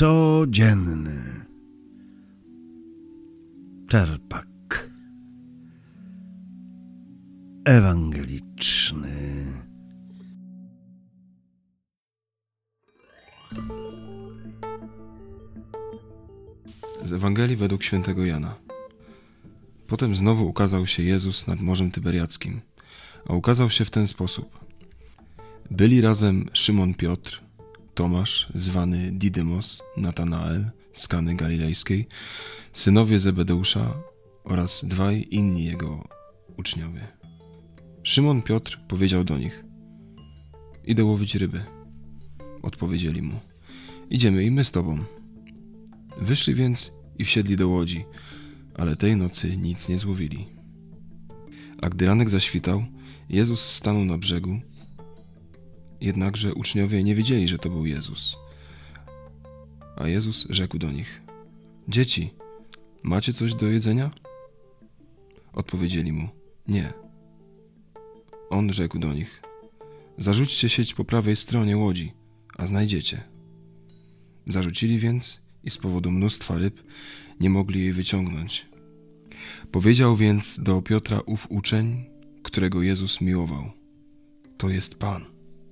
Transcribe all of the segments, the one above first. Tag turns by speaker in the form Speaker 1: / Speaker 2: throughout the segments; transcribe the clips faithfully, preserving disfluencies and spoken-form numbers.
Speaker 1: codzienny czerpak ewangeliczny.
Speaker 2: Z Ewangelii według świętego Jana. Potem znowu ukazał się Jezus nad Morzem Tyberiackim, a ukazał się w ten sposób. Byli razem Szymon Piotr, Tomasz, zwany Didymos, Natanael z Kany Galilejskiej, synowie Zebedeusza oraz dwaj inni jego uczniowie. Szymon Piotr powiedział do nich: idę łowić ryby. Odpowiedzieli mu: idziemy i my z tobą. Wyszli więc i wsiedli do łodzi, ale tej nocy nic nie złowili. A gdy ranek zaświtał, Jezus stanął na brzegu, jednakże uczniowie nie wiedzieli, że to był Jezus. A Jezus rzekł do nich: dzieci, macie coś do jedzenia? Odpowiedzieli mu: nie. On rzekł do nich: zarzućcie sieć po prawej stronie łodzi, a znajdziecie. Zarzucili więc i z powodu mnóstwa ryb nie mogli jej wyciągnąć. Powiedział więc do Piotra ów uczeń, którego Jezus miłował: to jest Pan.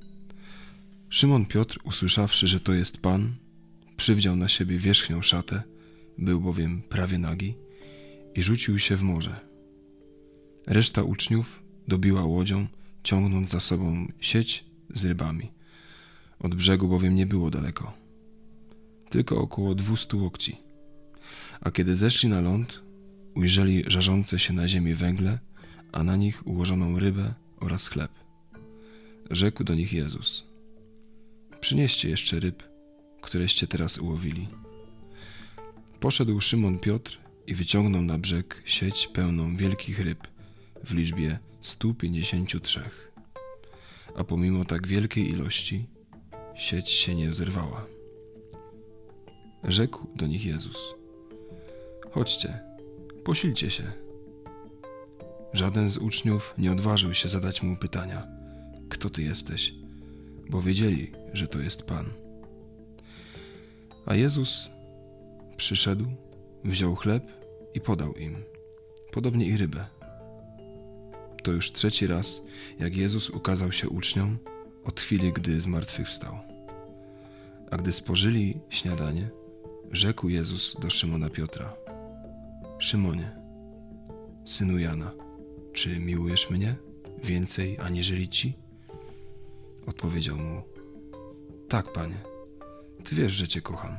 Speaker 2: Szymon Piotr, usłyszawszy, że to jest Pan, przywdział na siebie wierzchnią szatę, był bowiem prawie nagi, i rzucił się w morze. Reszta uczniów dobiła łodzią, ciągnąc za sobą sieć z rybami. Od brzegu bowiem nie było daleko, tylko około dwustu łokci. A kiedy zeszli na ląd, ujrzeli żarzące się na ziemi węgle, a na nich ułożoną rybę oraz chleb. Rzekł do nich Jezus: przynieście jeszcze ryb, któreście teraz ułowili. Poszedł Szymon Piotr i wyciągnął na brzeg sieć pełną wielkich ryb w liczbie stu pięćdziesięciu trzech. A pomimo tak wielkiej ilości sieć się nie zerwała. Rzekł do nich Jezus: chodźcie, posilcie się. Żaden z uczniów nie odważył się zadać mu pytania: kto ty jesteś? Bo wiedzieli, że to jest Pan. A Jezus przyszedł, wziął chleb i podał im, podobnie i rybę. To już trzeci raz, jak Jezus ukazał się uczniom od chwili, gdy zmartwychwstał. A gdy spożyli śniadanie, rzekł Jezus do Szymona Piotra: Szymonie, synu Jana, czy miłujesz mnie więcej aniżeli ci? Odpowiedział mu: tak, Panie, Ty wiesz, że Cię kocham.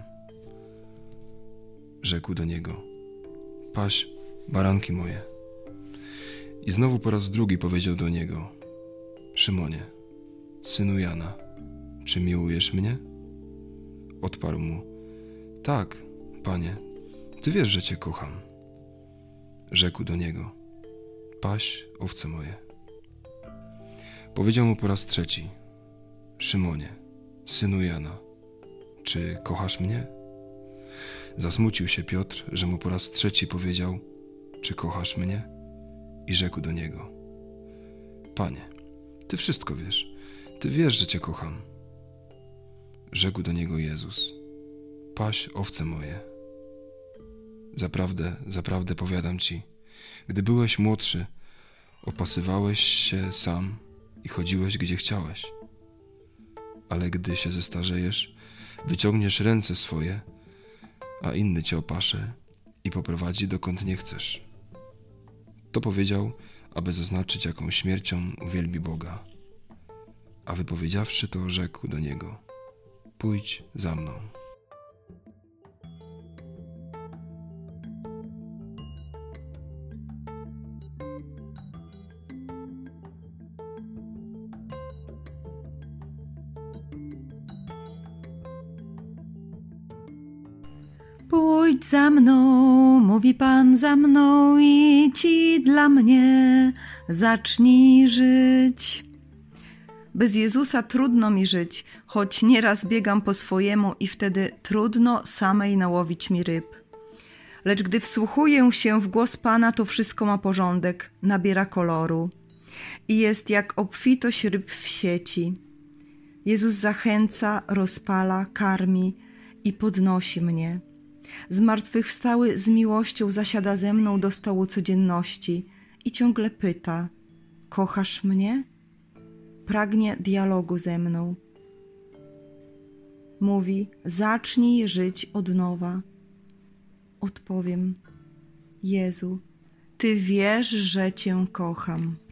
Speaker 2: Rzekł do niego: paś baranki moje. I znowu po raz drugi powiedział do niego: Szymonie, synu Jana, czy miłujesz mnie? Odparł mu: tak, Panie, Ty wiesz, że Cię kocham. Rzekł do niego: paś owce moje. Powiedział mu po raz trzeci: Szymonie, synu Jana, czy kochasz mnie? Zasmucił się Piotr, że mu po raz trzeci powiedział: czy kochasz mnie? I rzekł do niego: Panie, Ty wszystko wiesz, Ty wiesz, że Cię kocham. Rzekł do niego Jezus: paś owce moje. Zaprawdę, zaprawdę powiadam Ci, gdy byłeś młodszy, opasywałeś się sam i chodziłeś, gdzie chciałeś. Ale gdy się zestarzejesz, wyciągniesz ręce swoje, a inny Cię opasze i poprowadzi dokąd nie chcesz. To powiedział, aby zaznaczyć, jaką śmiercią uwielbi Boga. A wypowiedziawszy to, rzekł do niego: pójdź za mną.
Speaker 3: Pójdź za mną, mówi Pan za mną, idź i dla mnie zacznij żyć. Bez Jezusa trudno mi żyć, choć nieraz biegam po swojemu i wtedy trudno samej nałowić mi ryb. Lecz gdy wsłuchuję się w głos Pana, to wszystko ma porządek, nabiera koloru i jest jak obfitość ryb w sieci. Jezus zachęca, rozpala, karmi i podnosi mnie. Zmartwychwstały z miłością zasiada ze mną do stołu codzienności i ciągle pyta: kochasz mnie? Pragnie dialogu ze mną. Mówi: zacznij żyć od nowa. Odpowiem: Jezu, Ty wiesz, że Cię kocham.